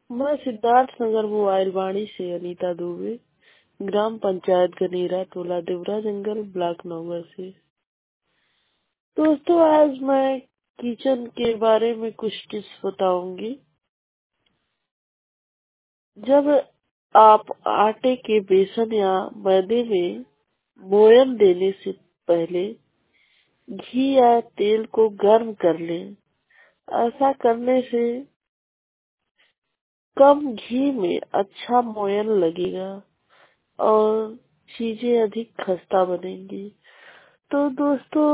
मैं सिद्धार्थ नगर मोबाइल वाणी से अनीता दुबे, ग्राम पंचायत गनेरा, टोला देवरा जंगल, ब्लॉक नौगर से। दोस्तों, आज मैं किचन के बारे में कुछ टिप्स बताऊंगी। जब आप आटे के बेसन या मैदे में मोयन देने से पहले घी या तेल को गर्म कर लें। ऐसा करने से कम घी में अच्छा मोयन लगेगा और चीजें अधिक खस्ता बनेंगी। तो दोस्तों,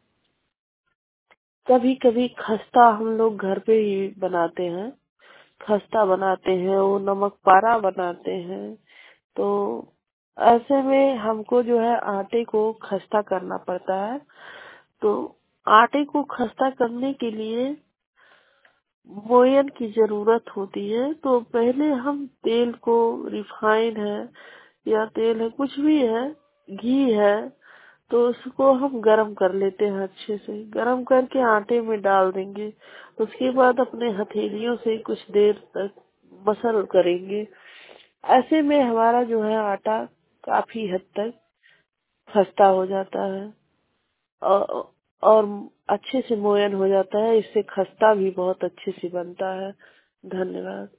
कभी कभी खस्ता हम लोग घर पे ही बनाते हैं। खस्ता बनाते हैं, वो नमक पारा बनाते हैं। तो ऐसे में हमको जो है आटे को खस्ता करना पड़ता है। तो आटे को खस्ता करने के लिए मोयन की जरूरत होती है। तो पहले हम तेल को, रिफाइन है या तेल है, कुछ भी है, घी है, तो उसको हम गरम कर लेते हैं। अच्छे से गरम करके आटे में डाल देंगे। उसके बाद अपने हथेलियों से कुछ देर तक मसल करेंगे। ऐसे में हमारा जो है आटा काफी हद तक खस्ता हो जाता है और, और अच्छे से मोयन हो जाता है। इससे खस्ता भी बहुत अच्छे से बनता है। धन्यवाद।